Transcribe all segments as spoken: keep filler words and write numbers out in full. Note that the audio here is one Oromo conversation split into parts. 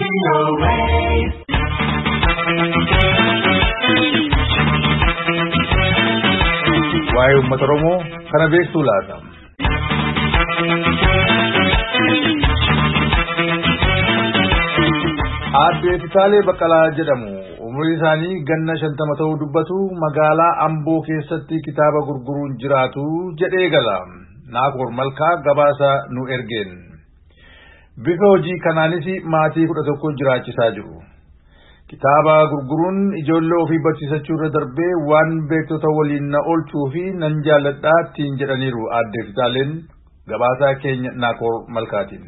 Waa'ee uummata Oromoo kana beektuu laata? Aadde Fitaalee Baqqalaa jedhamu umrii isaanii ganna shantama ta'uu dubbatu magaalaa Amboo keessatti kitaaba gurguruun jiraatu jedhee gala. Naakoor Malkaa gabaasa nu ergeen. Bifa hojii kanaanis maatii kudha tokko jiraachisaa jiru. Kitaaba gurguruun ijoollee ofii barsiisachuu irra darbee waan beektota waliin na oolchuu fi nan jaalladhaa ittiin jedhaniiru Aadde Fitaaleen gabaasaa keenya Naakoor Malkaatiin.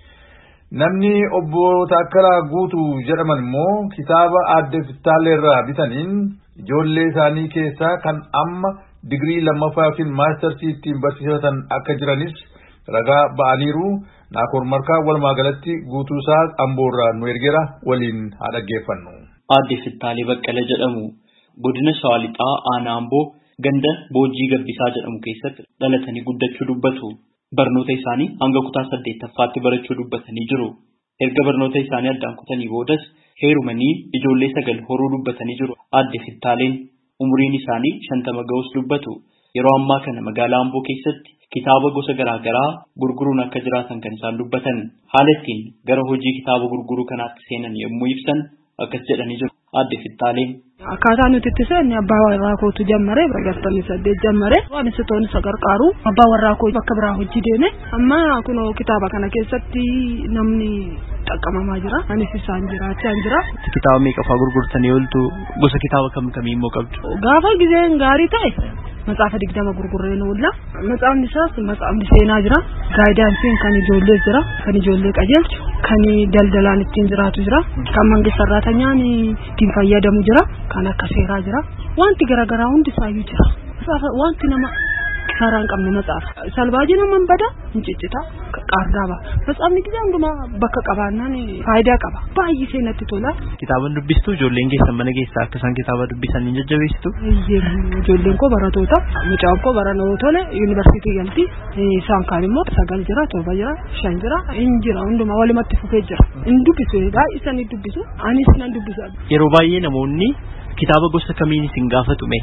Namni obbo Taakkalaa Guutuu jedhaman immoo kitaaba Aadde Fitaalee irraa bitaniin ijoollee isaanii keessaa kan amma digirii lammaffaa yookiin maastarsii ittiin barsiisatan akka jiranis ragaa ba'aniiru. Naakoor Malkaa walumaa galatti guutuusaa Amboorraa nu ergeera waliin haa dhaggeeffannu. Aadde Fitaalee Baqqala jedhamu godina Shawaa Lixaa aanaa Amboo ganda Boojii Gabbisaa jedhamu keessatti dhalatanii guddachuu dubbatu. Barnoota isaanii hanga kutaa saddeettaffaatti barachuu dubbatanii jiru. Erga barnoota isaanii addaan kutanii boodas heerumanii ijoollee sagal horuu dubbatanii jiru. Aadde Fitaaleen umuriin isaanii shantama ga'us dubbatu. Yeroo ammaa kana magaalaa Amboo keessatti kitaaba gosa garaa garaa gurguruun akka jiraatan kan isaan dubbatan. Haala ittiin gara hojii kitaaba gurguruu kanaatti seenan yommuu ibsan akkas jedhanii jiru. Aadde Fitaaleen akkaataa nuti itti seenne abbaa warraa kootu jammare sagaltamii saddeet jammare waan isitoonni sagarqaaru abbaa warraa koo bakka biraa hojii deeme amma kunoo kitaaba kana keessatti namni xaqqamamaa jira anis isaan jiraachaa jira. Kitaaba meeqa fa'aa gurgurtanii ooltu? Gosa kitaaba kam kamii immoo qabdu? Gaafa gizeen gaarii ta'e Macaafa digdama gurgurreen oolla. Macaafni isaas macaafni seenaa jira. Gaayidaansiin kan ijoollee jira. Kan ijoollee qajeelchu. Kan daldalaan ittiin jiraatu jira. Kan mangista sarraatanyaan ittiin fayyadamu jira. Kan akka seeraa jira. Wanti garaagaraa hundi isaayyuu jira. Wanti nama saraan qabne macaafa. Salbaajii naman bada hin ciccita. Qaardaaba. Macaafni gizee hundumaa bakka qabaannaan faayidaa qaba. Baay'ee seenatti tola. Kitaaba dubbistuu ijoolleen keessan mana keessaa akka isaan kitaaba dubbisan hin jajjabeessitu? Ijoolleen koo baratoota. Mucaan koo baranoo tole yuunivarsiitii galti. Isaan kaan immoo sagal jira, torba jira, shan jira, hin jira hundumaa walumatti fufee jira. Hin dubbisu baay'isaan hin dubbisu. Anis nan dubbisa. Yeroo baay'ee namoonni kitaaba gosa kamiin isin gaafatu mee?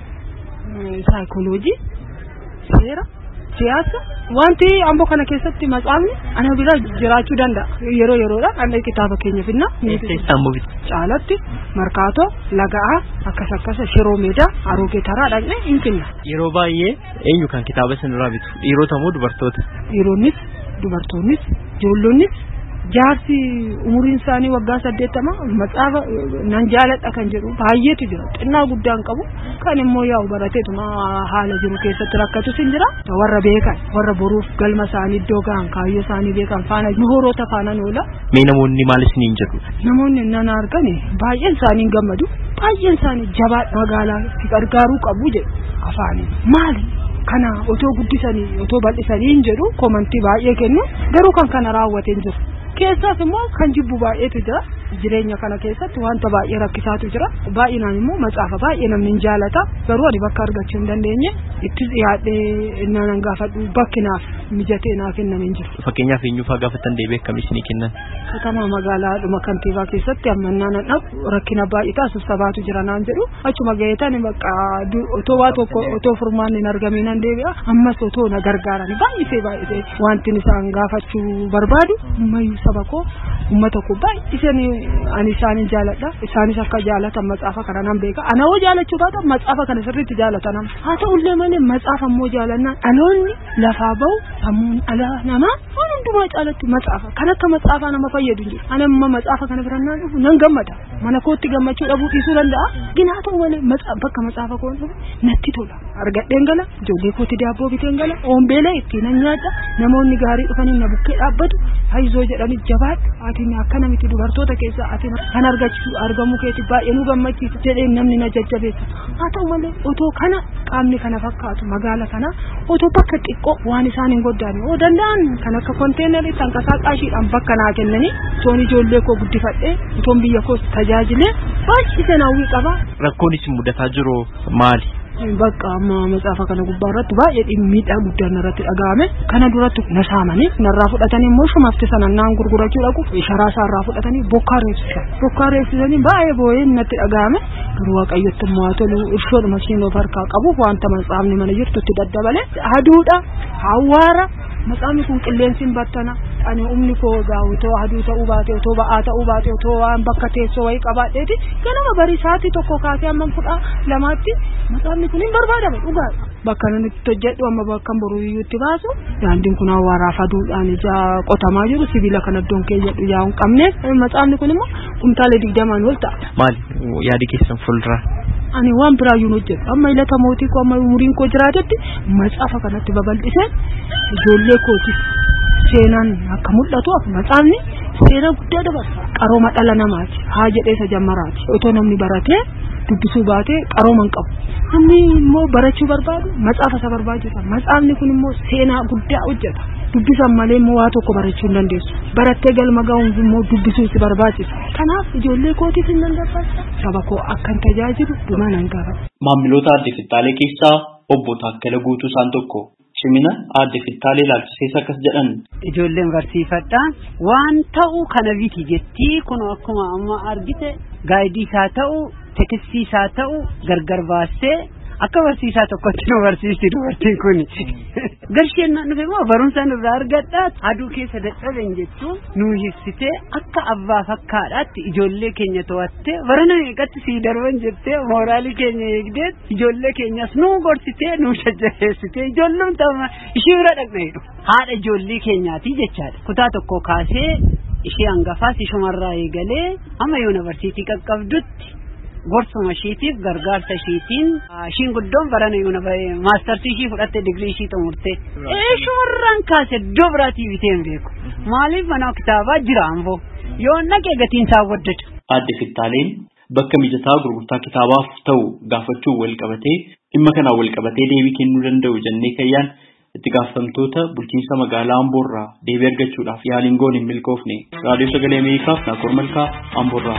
Saayikooloojii, seera, siyaasa. Wanti Amboo kana keessatti macaafni ana bira jiraachuu danda'a. Yeroo yeroodhaan anna kitaaba keenya finna. Caalatti Markaatoo, Laga'aa, akkas akkas Shiroo Meedaa, Aroogee Taraa dhaqnee hin finna. Yeroo baay'ee eenyu kan kitaaba isinirraa bitu? Dhiirota moo dubartoota? Dhiironnis, dubartoonnis, ijoollonnis. Jaarsi umuriin isaanii waggaa saddeettama macaafa nan jaaladha kan jedhu baay'eetu jira. Xinnaa guddaan qabu kan immoo yaa'u barateetuma haala jiru keessatti rakkatus hin jira. Warra beekan warra boruuf galma isaanii iddoo gahan kaayyoo isaanii beekan faana muhoroota faana oola. Mee namoonni maal isiniin jedhu? Namoonni nan argan baay'een isaanii gammadu. Baay'een isaanii jabaa magaalaa itti gargaaruu qabu jedhu afaanii. Maali? Kana otoo guddisanii otoo bal'isanii hin jedhu komantii baay'ee kennu garuu kan kana raawwatee jiru. Keessaas immoo kan jibbu baay'eetu jira. Jireenya kana keessatti wanta baay'ee rakkisaatu jira. Baay'inaan immoo macaafa baay'ee namni hin jaalata. Garuu ani bakka argachuu hin dandeenye itti dhiyaadhee nan gaafadhu bakki naaf mijatee naaf kenname hin jiru. Fakkeenyaaf eenyuuf haa gaafattan deebi'ee akkamii isinii kennan? Katama magaalaadhuma kantiibaa keessatti ammannaan dhaqu rakkina baay'ee taasisabaatu jira naan jedhu achuma gaheetan bakka otoo waa tokko otoo furmaanni hin argamin nan deebi'a ammas otoo na gargaaran baay'isee baay'isee wanti isaan gaafachuu barbaadu mayu sabako ummata ko baay'isanii ani isaanin jaaladha isaanis akka jaalatan macaafa kana nan beeka ana hoo jaalachuu baata macaafa kana sirriitti jaalatan haa ta'ullee malee macaafa immoo jaalannaan dhaloonni lafaa bahu sammuun ala namaa hundumaa caalatti macaafa kan akka macaafa nama fayyadu jiru ana amma macaafa kana birannaan dhufu nan gammada mana kootti gammachuu dhabuu dhiisuu danda'a ginaa ta'u malee macaafa bakka macaafa koon dhufu natti tola argadheen gala ijoollee kootti daabboo biteen gala oombeelee ittiin nyaadha namoonni gaarii dhufanii na bukkee dhaabbatu haizoo jedhanii jabaadhu ati akkana miti dubartoota keessaa ati kan argachuu argamu keetti baay'ee nu gammachiisa jedhee namni na jajjabeessa haa ta'u malee otoo kana qaamni kana fakkaatu magaala kana otoo bakka xiqqoo waan isaan hin goddaane oo danda'an kan akka konteenarii tankasaa qaashiidhaan bakka naa kennanii toon ijoollee koo guddifadhee toon biyya koos tajaajilee baay'ee naawwii qaba. Rakkoon isin mudataa jiru maali? bakka amma macaafa kana gubbaa irratti baay'ee miidhaa guddaan irratti dhaga'ame kana duratti na saamanii narraa fudhatanii immoo shumafti sanannaan gurgurachuu dhaqu sharaa isaarraa fudhatanii bokkaa reebsisan bokkaa reebsisanii baay'ee boo'ee natti dhaga'ame garuu waaqayyotti immoo haa tolu irshoodhuma ishiin of harkaa qabu wanta macaafni mana jirtutti daddabale aduudha hawaara macaafni kun qilleensiin battana ani umni koo gaawutoo aduu ta'uu baate otoo ba'aa ta'uu baate otoo waan bakka teessoo wayii qabaadheeti ganama bariisaatti tokko kaasee amma fudhaa lamaatti macaafni kun hin barbaadame dhugaadha bakka nanitti hojjedhu amma bakka boruuyyuutti baasu daandiin kun hawaaraaf aduudhaan ijaa qotamaa jiru sibiila kana iddoon kee jedhu yaa hin qabne macaafni kun immoo kumtaalee digdamaan ol ta'a. Maali yaadi keessan fuuldura? Ani waan biraayyuu hojjedhu amma ilata mootii koo amma umuriin koo jiraatetti macaafa kanatti babal'isee ijoollee kootiif seenaan akka mul'atu macaafni seenaa guddaa dabarsa qarooma dhala namaati haa jedhee isa jammaraati otoo namni baratee dubbisuu baatee qarooma hin qabu namni immoo barachuu barbaadu macaafa isa barbaachisa macaafni kun immoo seenaa guddaa hojjeta dubbisan malee immoo waa tokko barachuu hin dandeessu barattee galma ga'uun immoo dubbisuu si barbaachisa kanaaf ijoollee kootiif hin dandeeffata saba koo akkan tajaajilu dhuma nan gaafata. Maamiloota Aadde Fittaalee keessaa obbo Taakkala Guutuu isaan tokko. Cimina Aadde Fittaalee ilaalchisees akkas jedhan. Ijoolleen barsiifadhaa waan ta'u kana biti jettii kun akkuma amma argite gaayidii isaa ta'u tekstii isaa ta'u gargar baastee akka barsiisaa tokkotti nu barsiisti dubartiin kun garsheen nufi immoo barumsa nurraa argadhaa aduu keessa dadhaben jechuun nu ibsitee akka abbaa fakkaadhaatti ijoollee keenya to'attee barana meeqatti sii darban jettee mooraalii keenya eegdee ijoollee keenyas nu gorsitee nu jajjabeessitee ijoolleen ta'uma ishii bira dhaqneedhu haadha ijoollee keenyaati jechaadha kutaa tokko kaasee ishee hangafaas ishumarraa eegalee amma yuunivarsiitii qaqqabdutti gorsuma ishiitiif gargaarsa ishiitiin ishiin guddoon barana yuunivarsiitii maastarsii ishii fudhatte digirii ishii xumurte eeshumarraan kaase iddoo biraatii bitee hin beeku maaliif mana kitaabaa jira amboo yoo naqee gatiin isaa waddatu. Aadde Fittaaleen bakka mijataa gurgurtaa kitaabaaf ta'u gaafachuun wal qabatee dhimma kanaan wal qabatee deebii kennuu danda'u jennee kayyaan itti gaafatamtoota bulchiinsa magaalaa Amboorraa deebii argachuudhaaf yaaliin goon hin milkoofne. Raadiyoo Sagalee Ameerikaaf Naakoor Malkaa Amboorraa.